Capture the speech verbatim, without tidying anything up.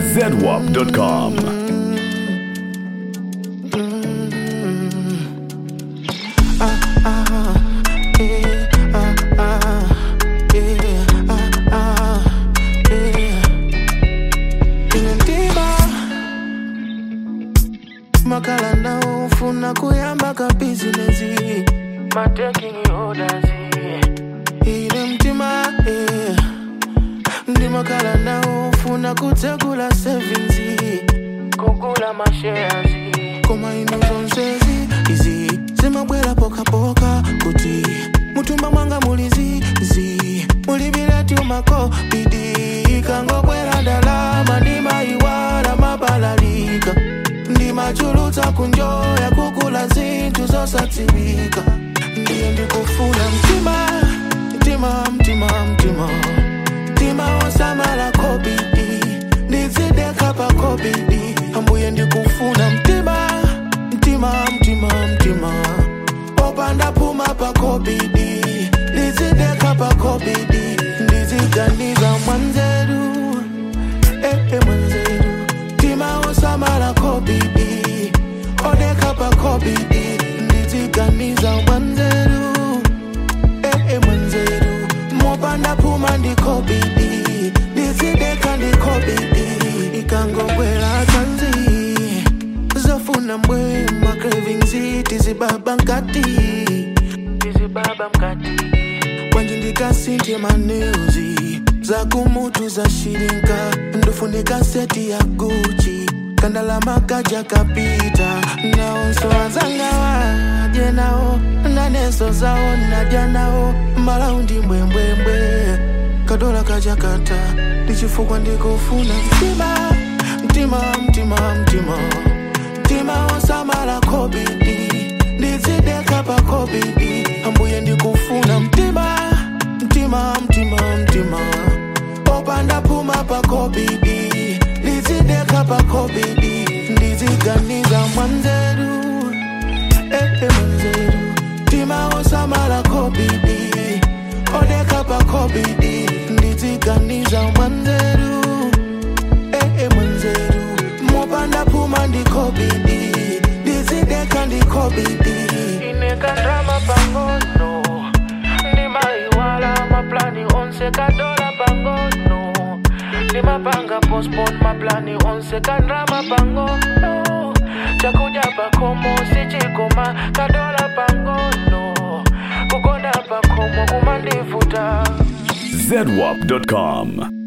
zedwap dot com. Makalanda ufuna kuyamba ka business ma taking orders ile mtima eh ndi makalanda ufuna kutegula savings kugula ma shares koma inozonsezi izi zimabwera poka poka kuti mutumba mwanga mulizi zi mulibira tumako bidi kangobwera dalama ndi maiwala mabalalika ndi machuluta kunjoya kukula zintu zosatibika ndiye ndikufuna mtima mtima mtima mtima mtima osamala kobidi ndizideka pa kobidi ambuye ndikufuna mtima mtima mtima mtima opanda puma pa kobidi ndizideka pa kobidi ndiziganiza mwanzeru eh eh mwanzeru mtima osamala kobidi odeka pa kobidi ndiziganiza mwanzeru eh eh mwanzeru mopanda puma ndi kobidi ndizideka ndi kobidi ikangobwera tanzi zofuna mbwe ma cravings tizibaba nkati tizibaba mkati kwanji ndikasinti maneuzi za kumutu za shirinka ndofunika seti ya Gucci kandala makaja kapita naonso azangawa jenao naneso zao najanao malaundi mbwembwembwe kadola kajakata ndichifukwa ndikufuna mtima mtima mtima mtima mtima osamala kobidi ndizideka pa kobidi ambuye ndikufuna mtima mtima mtima mtima opanda puma pa kobidi ndizideka pa kobidi ndiziganiza mwanzeru eh eh mwanzeru mtima osamala kobidi odeka pa kobidi ndiziganiza mwanzeru eh eh mwanzeru mopanda puma ndi kobidi ndizideka ndi kobidi ineka drama pangono ndi maiwala maplani onse kadola pangono ndi mapanga postpone maplani onse kandrama pangono chakuja pakomo sichikoma kadola pangono kukonda pakomo kumandifuta zedwap dot com.